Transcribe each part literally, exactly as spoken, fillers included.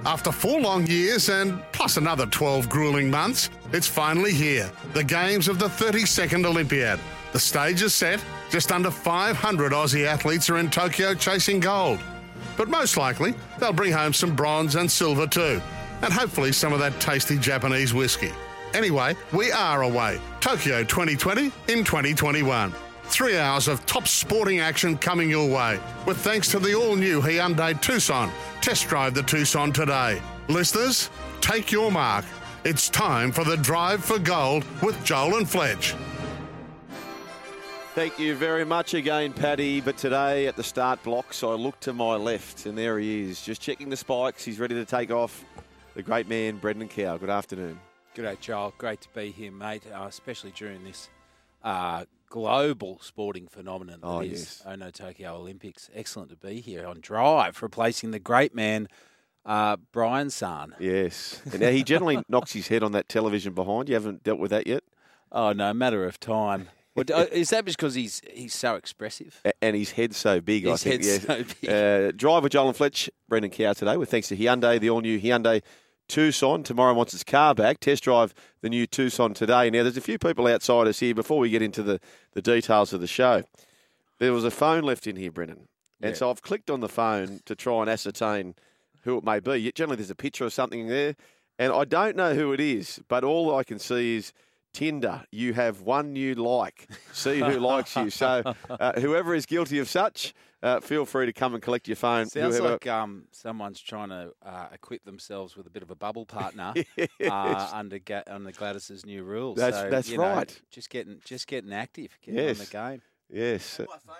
After four long years and plus another twelve grueling months, it's finally here. The games of the thirty-second Olympiad. The stage is set. Just under five hundred Aussie athletes are in Tokyo chasing gold. But most likely, they'll bring home some bronze and silver too. And hopefully some of that tasty Japanese whiskey. Anyway, we are away. Tokyo twenty twenty in twenty twenty-one. Three hours of top sporting action coming your way. With thanks to the all-new Hyundai Tucson. Test drive the Tucson today. Listeners, take your mark. It's time for the Drive for Gold with Joel and Fletch. Thank you very much again, Paddy. But today at the start blocks, I look to my left, and there he is, just checking the spikes. He's ready to take off. The great man, Brendan Cow. Good afternoon. Good day, Joel. Great to be here, mate, uh, especially during this uh, global sporting phenomenon that Oh, is yes. Ono Tokyo Olympics. Excellent to be here on Drive, replacing the great man, uh, Brian San. Yes. And now he generally knocks his head on that television behind. You haven't dealt with that yet? Oh, no, matter of time. Well, uh, is that because he's he's so expressive? A- And his head's so big, I His think. head's yeah. so big. Uh, Drive with Joel and Fletch, Brendan Cow today, with thanks to Hyundai, the all-new Hyundai Tucson. Tomorrow wants its car back. Test drive the new Tucson today. Now, there's a few people outside us here before we get into the, the details of the show. There was a phone left in here, Brendan. And Yeah. so I've clicked on the phone to try and ascertain who it may be. Generally, there's a picture of something there. And I don't know who it is, but all I can see is Tinder. You have one new like. See who likes you. So uh, whoever is guilty of such, uh, feel free to come and collect your phone. Sounds Whoever- like um, someone's trying to uh, equip themselves with a bit of a bubble partner Yes. uh, under Ga- under Gladys's new rules. That's- so, that's you know, right. just getting just getting active, getting Yes. on the game. Yes.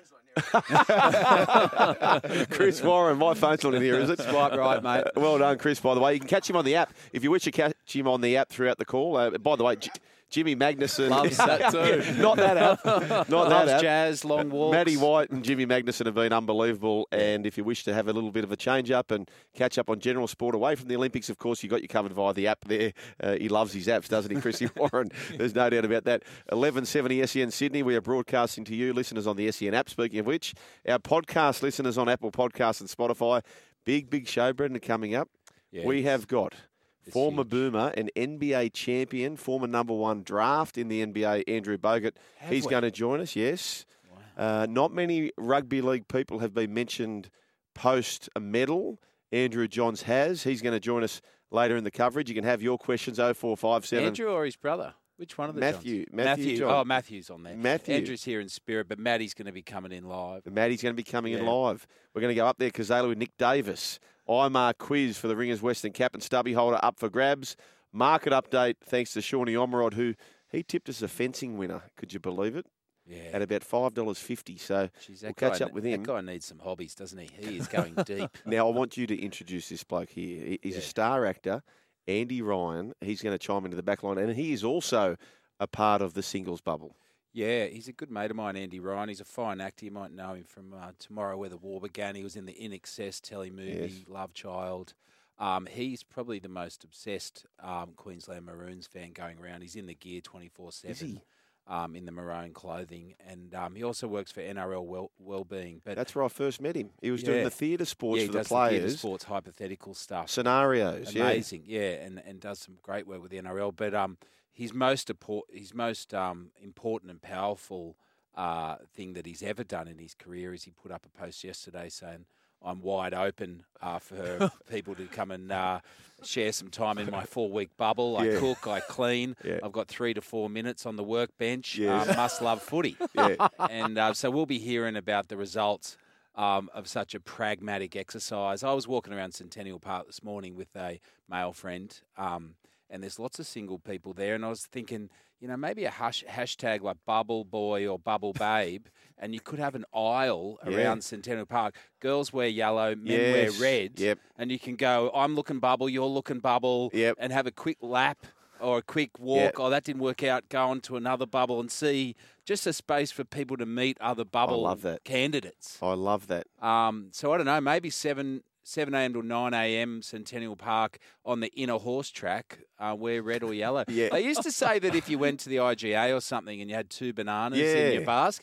Chris Warren, my phone's not in here, is it? Quite right, mate. Well done, Chris, by the way. You can catch him on the app. If you wish to catch him on the app throughout the call. Uh, by the way, J- Jimmy Magnuson. Loves that too. Not that app. Not Loves that app. jazz, long walks. Matty White and Jimmy Magnuson have been unbelievable. And if you wish to have a little bit of a change-up and catch up on general sport away from the Olympics, of course, you've got you covered via the app there. Uh, he loves his apps, doesn't he, Chrissy Warren? There's no doubt about that. eleven seventy S E N Sydney. We are broadcasting to you, listeners on the S E N app. Speaking of which, our podcast listeners on Apple Podcasts and Spotify. Big, big show, Brendan, coming up. Yeah, we it's- have got it's former huge. Boomer and N B A champion, former number one draft in the N B A, Andrew Bogut. Have He's we? going to join us, yes. Uh, not many rugby league people have been mentioned post a medal. Andrew Johns has. He's going to join us later in the coverage. You can have your questions, oh four five seven. Andrew or his brother? Which one of the Matthew. Johns? Matthew John. Oh, Matthew's on there. Matthew. Andrew's here in spirit, but Matty's going to be coming in live. Maddie's going to be coming in Yeah. live. We're going to go up there, Kazala, with Nick Davis. I M R quiz for the Ringers Western Cap and Stubby holder up for grabs. Market update thanks to Shawnee Omerod, who he tipped us a fencing winner. Could you believe it? Yeah. At about five dollars fifty. So Jeez, we'll that catch guy- up with him. That guy needs some hobbies, doesn't he? He is going deep. Now, I want you to introduce this bloke here. He- He's Yeah. a star actor, Andy Ryan. He's going to chime into the back line, and he is also a part of the singles bubble. Yeah, he's a good mate of mine, Andy Ryan. He's a fine actor. You might know him from uh, Tomorrow Where the War Began. He was in the In Excess telly movie, Yes. Love Child. Um, he's probably the most obsessed um, Queensland Maroons fan going around. He's in the gear twenty-four Is he? seven. Um, in the maroon clothing, and um, he also works for N R L well, Wellbeing. But That's where I first met him. He was doing Yeah. the theatre sports yeah, he for the does the theatre players, sports hypothetical stuff. scenarios. Amazing, yeah, and, and does some great work with the N R L. But um, his most appor- his most um, important and powerful uh, thing that he's ever done in his career is he put up a post yesterday saying, "I'm wide open uh, for people to come and uh, share some time in my four-week bubble. I Yeah. cook, I clean. Yeah. I've got three to four minutes on the workbench. Yes. Um, must love footy." Yeah. And uh, so we'll be hearing about the results um, of such a pragmatic exercise. I was walking around Centennial Park this morning with a male friend, um, and there's lots of single people there, and I was thinking, you know, maybe a hash, hashtag like Bubble Boy or Bubble Babe, and you could have an aisle Yeah. around Centennial Park. Girls wear yellow, men Yes. wear red, Yep. and you can go, I'm looking bubble, you're looking bubble, Yep. and have a quick lap or a quick walk. Yep. Oh, that didn't work out, go on to another bubble and see just a space for people to meet other bubble love that. candidates. I love that. Um, so I don't know, maybe seven seven a.m. to nine a.m. Centennial Park on the inner horse track, uh, wear red or yellow. Yeah. They used to say that if you went to the I G A or something and you had two bananas in Yeah. your basket,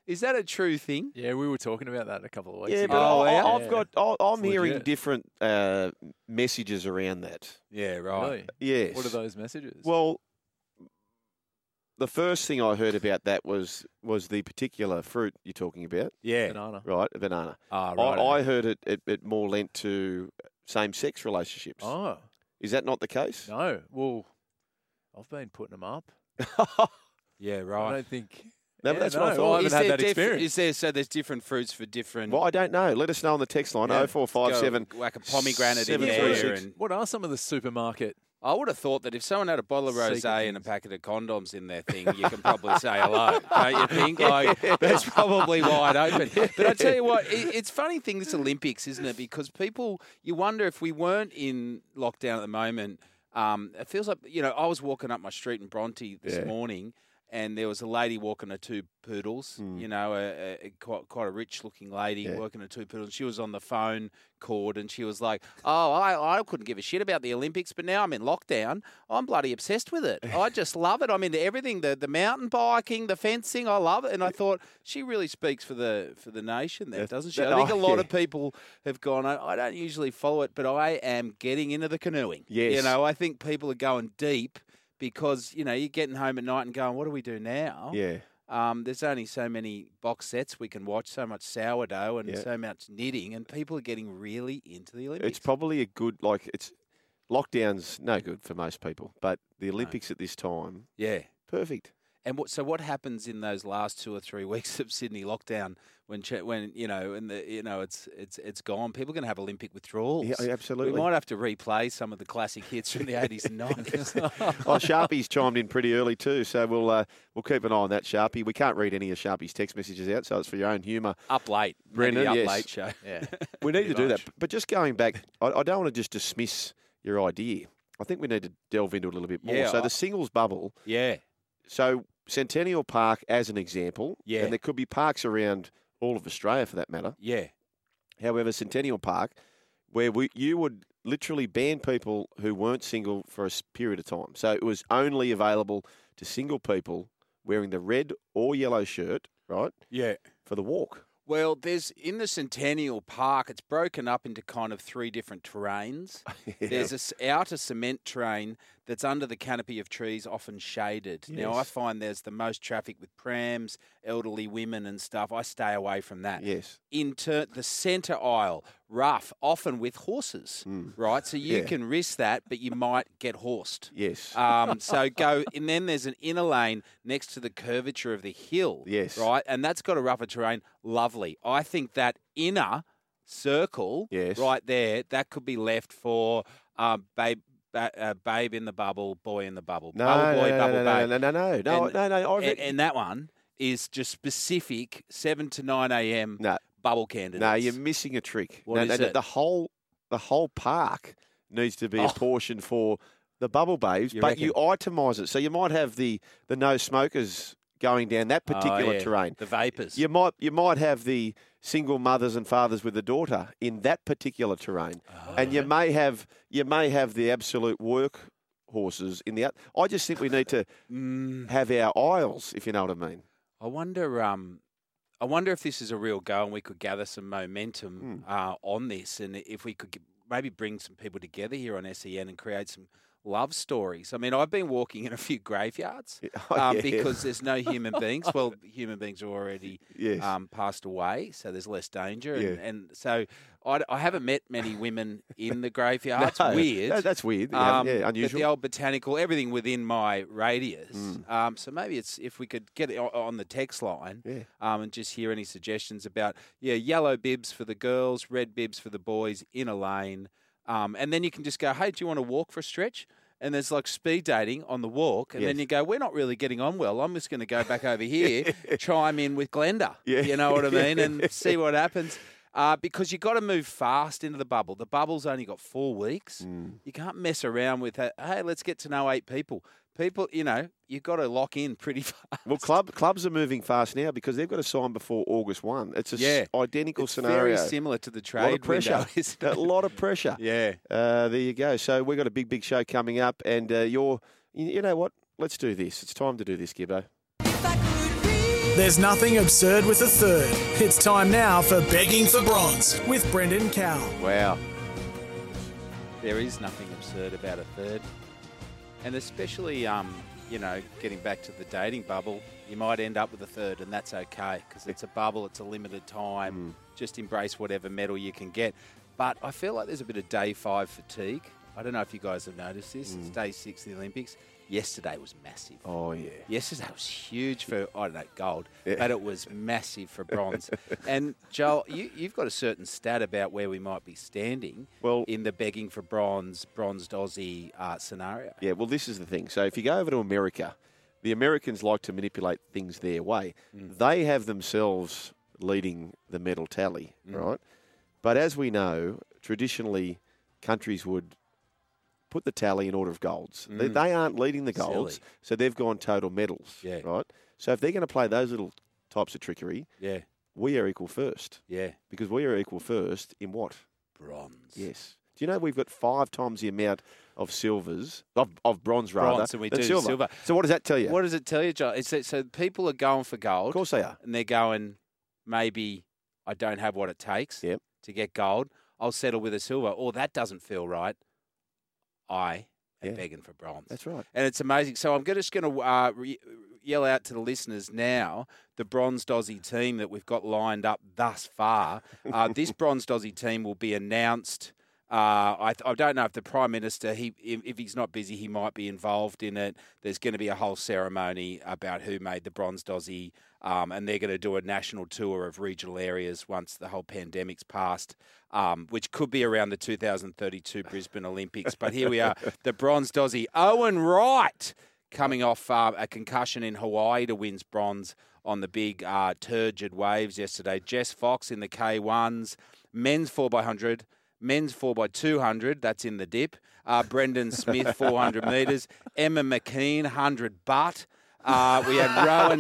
Is that a true thing? Yeah, we were talking about that a couple of weeks Yeah, ago. but Oh, I, yeah. I've got. I, I'm It's hearing legit. different uh, messages around that. Yeah, right. Really? Yes. What are those messages? Well, the first thing I heard about that was was the particular fruit you're talking about, Yeah. banana. right? A banana. Ah, I, right. I heard it, it. It more lent to same-sex relationships. Oh, Is that not the case? no. Well, I've been putting them up. yeah, I right. don't think. No, but Yeah, that's no, what I I thought. haven't Is had there that diff- experience. Is there so there's different fruits for different? Well, I don't know. Let us know on the text line Yeah. oh four five seven. Go whack a pomegranate in seven there, three six. and What are some of the supermarket? I would have thought that if someone had a bottle of Secret rosé and a things. packet of condoms in their thing, you can probably say hello. Don't you think? Like that's probably wide open. But I tell you what, it, it's a funny thing this Olympics, isn't it? Because people, you wonder if we weren't in lockdown at the moment. Um, it feels like you know I was walking up my street in Bronte this Yeah. morning. And there was a lady walking her two poodles, Mm. you know, a, a, quite, quite a rich-looking lady Yeah. working her two poodles. She was on the phone cord, and she was like, "Oh, I, I couldn't give a shit about the Olympics, but now I'm in lockdown. I'm bloody obsessed with it. I just love it. I'm into everything, the the mountain biking, the fencing. I love it." And I thought she really speaks for the for the nation, there, That- doesn't she? that- I think oh, a lot yeah. of people have gone. I, I don't usually follow it, but I am getting into the canoeing. Yes. you know, I think people are going deep. Because, you know, you're getting home at night and going, what do we do now? Yeah. Um, there's only so many box sets we can watch, so much sourdough and Yeah. so much knitting, and people are getting really into the Olympics. It's probably a good, like, it's lockdown's no good for most people, but the Olympics at this time, yeah. perfect. And what, so what happens in those last two or three weeks of Sydney lockdown when ch- when you know and the you know it's it's it's gone? People are going to have Olympic withdrawals. Yeah, absolutely. We might have to replay some of the classic hits from the eighties and nineties. Oh, Sharpie's chimed in pretty early too, so we'll uh, we'll keep an eye on that, Sharpie. We can't read any of Sharpie's text messages out, so it's for your own humour. Up late, Brendan, maybe up yes. late show. Yeah. We need to Pretty do much. that. But just going back, I, I don't want to just dismiss your idea. I think we need to delve into it a little bit more. Yeah, so I- the singles bubble, Yeah, so Centennial Park as an example, Yeah. and there could be parks around all of Australia for that matter. yeah. However, Centennial Park, where we, you would literally ban people who weren't single for a s- period of time. So it was only available to single people wearing the red or yellow shirt, right, Yeah. for the walk. Well, there's in the Centennial Park, it's broken up into kind of three different terrains. There's a s- outer cement terrain that's under the canopy of trees, often shaded. Now, I Yes. find there's the most traffic with prams, elderly women and stuff. I stay away from that. Yes. Into the centre aisle, rough, often with horses, right? So you Yeah. can risk that, but you might get horsed. Yes. Um, so go, and then there's an inner lane next to the curvature of the hill. Yes. Right, and that's got a rougher terrain. Lovely. I think that inner circle, Yes. right there, that could be left for uh, babe, ba- uh, babe in the bubble, boy in the bubble, no, bubble boy, no, no, bubble no, no, babe. no, no, no, no, And- no, no. I And, reckon- and that one is just specific seven to nine a.m. No. bubble candidates. No, you're missing a trick. What no, is no, no, it? The whole the whole park needs to be Oh. apportioned for the bubble babes, You but you itemise it. So you might have the the no smokers going down that Oh, particular yeah, terrain. The vapors. You might you might have the single mothers and fathers with a daughter in that particular terrain, Oh, and you may have you may have the absolute work horses in the. oth- I just think we need to Mm, have our aisles, if you know what I mean. I wonder. Um, I wonder if this is a real go and we could gather some momentum Hmm. uh, on this, and if we could g- maybe bring some people together here on S E N and create some love stories. I mean, I've been walking in a few graveyards Oh, um, yeah. because there's no human beings. Well, human beings are already Yes. um, passed away, so there's less danger. And, Yeah. and so I, I haven't met many women in the graveyard. It's No, weird. that- that's weird. You Um, haven't- yeah, But unusual. the old botanical, everything within my radius. Mm. Um, so maybe it's if we could get it o- on the text line Yeah. um, and just hear any suggestions about, yeah, yellow bibs for the girls, red bibs for the boys in a lane. Um, and then you can just go, hey, do you want to walk for a stretch? And there's like speed dating on the walk. And then Yes. you go, we're not really getting on well. I'm just going to go back over here, chime in with Glenda. Yeah. You know what I mean? And see what happens. Uh, because you've got to move fast into the bubble. The bubble's only got four weeks. Mm. You can't mess around with, uh, hey, let's get to know eight people. People, you know, you've got to lock in pretty fast. Well, club clubs are moving fast now because they've got to sign before August first. It's a s- Yeah. identical It's scenario. very similar to the a lot trade of pressure. window, isn't it? a lot of pressure. Yeah. Uh, there you go. So we've got a big, big show coming up, and uh, you're, you you know what? Let's do this. It's time to do this, Gibbo. If I could read There's nothing absurd with a third. It's time now for Begging for Bronze with Brendan Cowell. Wow. There is nothing absurd about a third. And especially, um, you know, getting back to the dating bubble, you might end up with a third, and that's okay because it's a bubble, it's a limited time. Mm. Just embrace whatever medal you can get. But I feel like there's a bit of day five fatigue. I don't know if you guys have noticed this. Mm. It's day six of the Olympics. Yesterday was massive. Oh, yeah. Yesterday was huge for, I don't know, gold, yeah. but it was massive for bronze. And, Joel, you, you've got a certain stat about where we might be standing well, in the begging for bronze, bronzed Aussie uh, scenario. Yeah, well, this is the thing. So if you go over to America, the Americans like to manipulate things their way. Mm. They have themselves leading the medal tally, mm. right? But as we know, traditionally, countries would put the tally in order of golds. Mm. They, they aren't leading the golds, Silly. so they've gone total medals, yeah. right? So if they're going to play those little types of trickery, yeah, we are equal first. Yeah. Because we are equal first in what? Bronze. Yes. Do you know we've got five times the amount of silvers, of, of bronze rather, bronze, and we than do silver. silver. So what does that tell you? What does it tell you, Joel? It's that, so people are going for gold. Of course they are. And they're going, maybe I don't have what it takes yep. to get gold. I'll settle with a silver. Or that doesn't feel right. I am yeah. begging for bronze. That's right. And it's amazing. So I'm just going to uh, re- yell out to the listeners now, the bronzed Aussie team that we've got lined up thus far. Uh, this bronzed Aussie team will be announced. Uh, I, I don't know if the Prime Minister, he if, if he's not busy, he might be involved in it. There's going to be a whole ceremony about who made the bronzed Aussie, um, and they're going to do a national tour of regional areas once the whole pandemic's passed, um, which could be around the two thousand thirty-two Brisbane Olympics. But here we are, the bronzed Aussie, Owen Wright, coming off uh, a concussion in Hawaii to win bronze on the big uh, turgid waves yesterday. Jess Fox in the K ones, men's four by one hundred. Men's four by two hundred, that's in the dip. Uh, Brendan Smith, four hundred metres. Emma McKean, one hundred butt. Uh, we had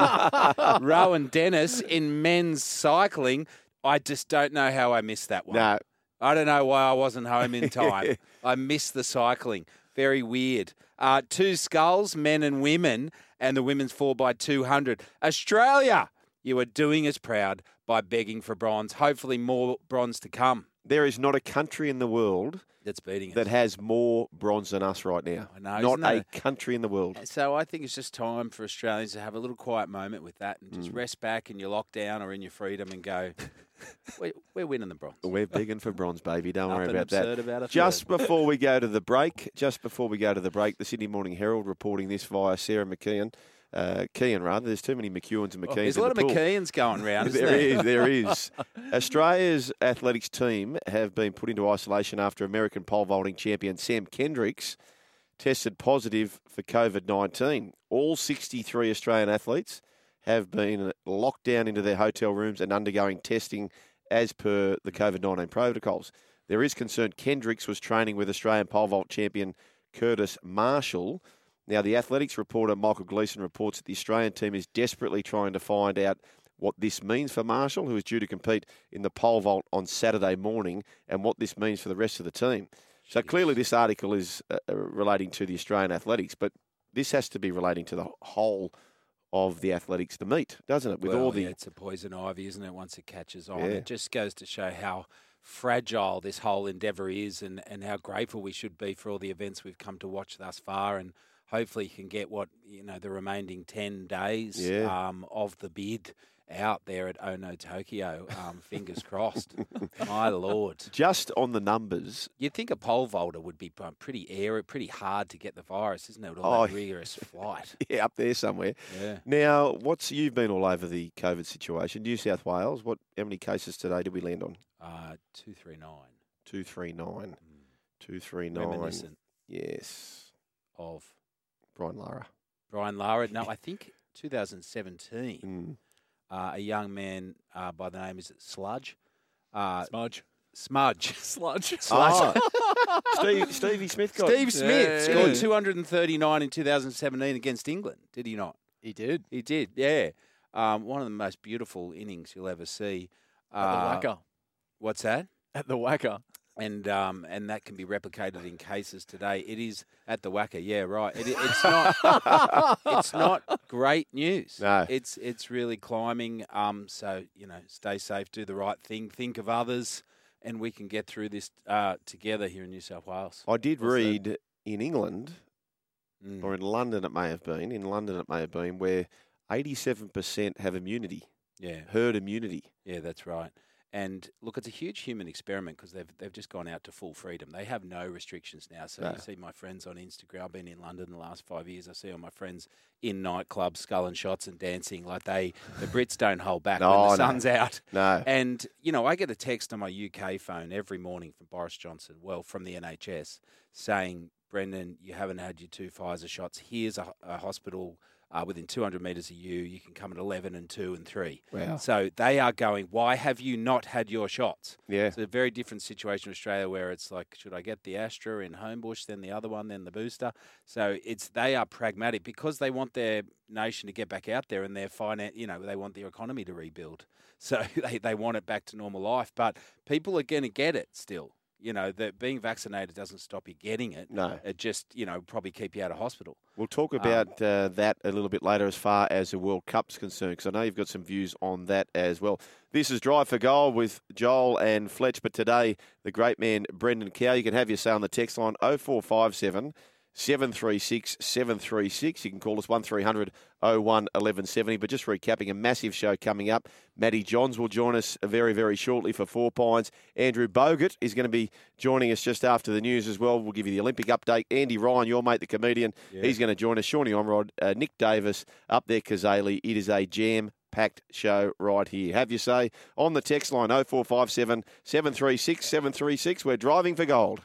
Rowan, Rowan Dennis in men's cycling. I just don't know how I missed that one. No. I don't know why I wasn't home in time. I missed the cycling. Very weird. Uh, two sculls, men and women, and the women's four by two hundred. Australia, you are doing us proud by begging for bronze. Hopefully more bronze to come. There is not a country in the world that's beating us, that has more bronze than us right now. I know, not a it? country in the world. So I think it's just time for Australians to have a little quiet moment with that and just mm. rest back in your lockdown or in your freedom and go, we're, we're winning the bronze. We're begging for bronze, baby. Don't worry about absurd that. About just before we go to the break, just before we go to the break, the Sydney Morning Herald reporting this via Sarah McKeon. Uh, Kean, rather. There's too many McEwens and McKeans. Oh, there's in a lot the of pool. McKeans going round, isn't there? there? is, there is. Australia's athletics team have been put into isolation after American pole vaulting champion Sam Kendricks tested positive for COVID nineteen. All sixty-three Australian athletes have been locked down into their hotel rooms and undergoing testing as per the COVID nineteen protocols. There is concern Kendricks was training with Australian pole vault champion Curtis Marshall. Now, the athletics reporter Michael Gleeson reports that the Australian team is desperately trying to find out what this means for Marshall, who is due to compete in the pole vault on Saturday morning, and what this means for the rest of the team. So clearly this article is uh, relating to the Australian athletics, but this has to be relating to the whole of the athletics to meet, doesn't it? With well, all the yeah, it's a poison ivy, isn't it, once it catches on. Yeah. It just goes to show how fragile this whole endeavour is and, and how grateful we should be for all the events we've come to watch thus far, and hopefully you can get what, you know, the remaining ten days yeah. um, of the bid out there at Ono Tokyo. Um, fingers crossed. My Lord. Just on the numbers. You'd think a pole vaulter would be pretty air, pretty hard to get the virus, isn't it? With all oh, that rigorous flight. Yeah, up there somewhere. Yeah. Now, what's you've been all over the COVID situation. New South Wales, what? How many cases today did we land on? Uh, two three nine. two three nine. Mm. two three nine. Reminiscent. Yes. Of? Brian Lara. Brian Lara. No, I think two thousand seventeen. Mm. Uh, a young man uh, by the name, is it Sludge? Uh, Smudge. Smudge. Sludge. Sludge. Oh. Steve, Stevie Smith got Steve Smith Yeah, scored yeah. two hundred thirty-nine in two thousand seventeen against England, did he not? He did. He did, yeah. Um, one of the most beautiful innings you'll ever see. At Uh, the Wacker. What's that? At the Wacker. And um, and that can be replicated in cases today. It is at the Wacker, yeah, right. It, it's not it's not great news. No. It's it's really climbing. Um, so you know, stay safe, do the right thing, think of others, and we can get through this uh, together here in New South Wales. I did What's read that? in England, Mm. or in London it may have been, in London it may have been, where eighty-seven percent have immunity, Yeah, herd immunity. yeah, that's right. And look, it's a huge human experiment because they've they've just gone out to full freedom. They have no restrictions now. So No. you see my friends on Instagram. I've been in London the last five years. I see all my friends in nightclubs, sculling shots and dancing. Like they, the Brits don't hold back No, when the no. sun's out. No. And you know, I get a text on my U K phone every morning from Boris Johnson, well, from the N H S, saying, "Brendan, you haven't had your two Pfizer shots. Here's a, a hospital." Uh, within two hundred metres of you, you can come at eleven and two and three. Wow. So they are going, why have you not had your shots? Yeah. It's a very different situation in Australia where it's like, should I get the Astra in Homebush, then the other one, then the booster? So it's they are pragmatic because they want their nation to get back out there and their finance, you know, they want their economy to rebuild. So they, they want it back to normal life. But people are going to get it still. You know, that being vaccinated doesn't stop you getting it. No. It just, you know, probably keep you out of hospital. We'll talk about uh, that a little bit later as far as the World Cup's concerned, because I know you've got some views on that as well. This is Drive for Gold with Joel and Fletch, but today the great man Brendan Cow. You can have your say on the text line oh four five seven, seven three six, seven three six. You can call us one three hundred oh one eleven seventy. But just recapping a massive show coming up. Matty Johns will join us very, very shortly for Four Pines. Andrew Bogut is going to be joining us just after the news as well. We'll give you the Olympic update. Andy Ryan, your mate, the comedian, Yeah. he's going to join us. Shawnee Omrod, uh, Nick Davis, up there, Kazali. It is a jam-packed show right here. Have your say on the text line oh four five seven, seven three six, seven three six. We're driving for gold.